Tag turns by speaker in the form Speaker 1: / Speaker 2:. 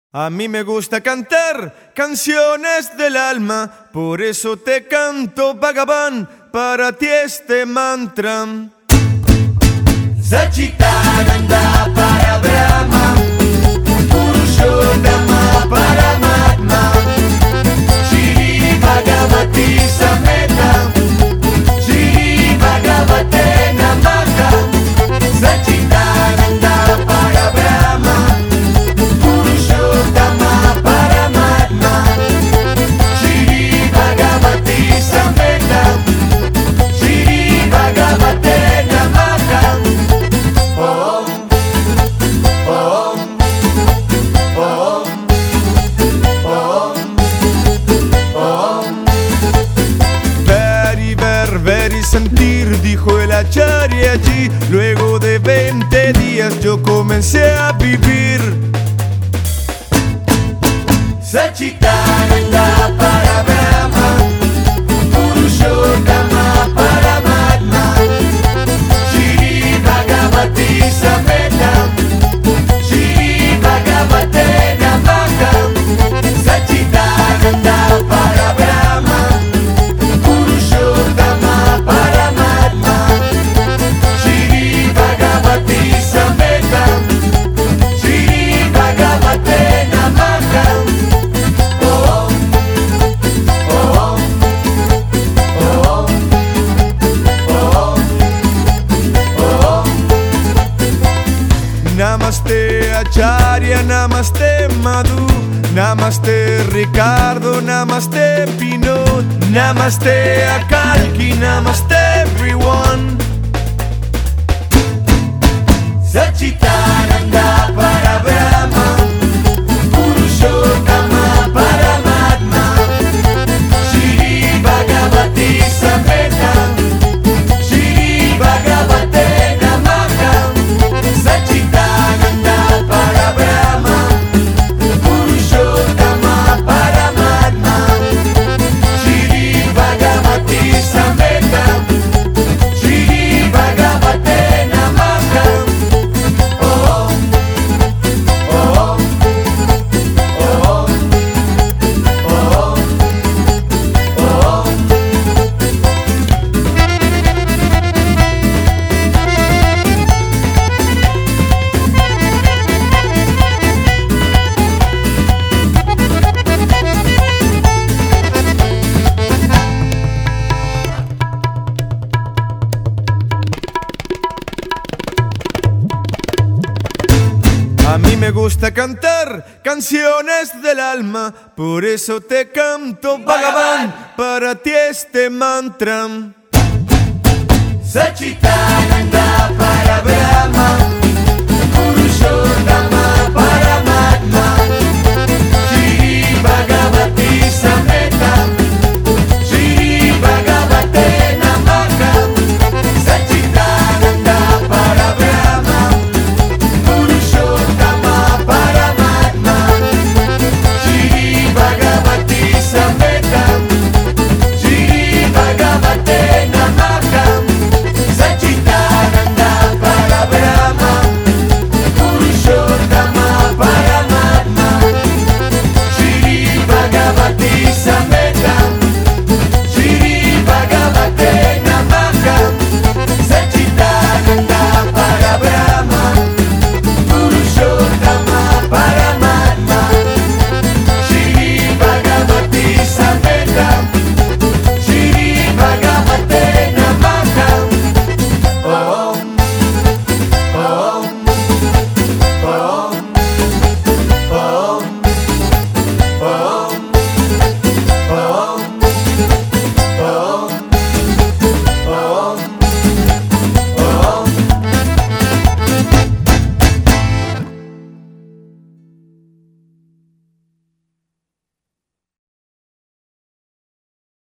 Speaker 1: A mí me gusta cantar canciones del alma, por eso te canto Bhagavan, para ti este mantra.
Speaker 2: Satchitananda para Brahma, Purushottama para Matma, Shri Bhagavati Sameta, Shri Bhagavate Namaha. Satchitananda para Brahma, Purushottama para Matma, Shri Bhagavati Sameta, Shri Bhagavate Namaha.
Speaker 1: Ver y sentir, dijo el acharya allí. Luego de 20 días yo comencé a vivir.
Speaker 2: Satchitananda para Brahma, Purushottama para Matma, Shri Bhagavati Sameta, Shri Bhagavate Namaha. Satchitananda para Brahma, Purushottama para Matma, Shri Bhagavati Sameta, Shri Bhagavate Namaha.
Speaker 1: Namaste Acharya, Namaste Madhu, Namaste Ricardo, Namaste Pinot, Namaste Akalki, Namaste everyone.
Speaker 2: Satchitananda para Brahma, Purushottama para Matma, Shri Bhagavati Sameta, Shri Bhagavate Namaha. Satchitananda para Brahma, Purushottama para Matma, Shri Bhagavati Sameta, Shri Bhagavate Namaha.
Speaker 1: A mí me gusta cantar canciones del alma, por eso te canto Bhagavan, para ti este mantra.
Speaker 2: Satchitananda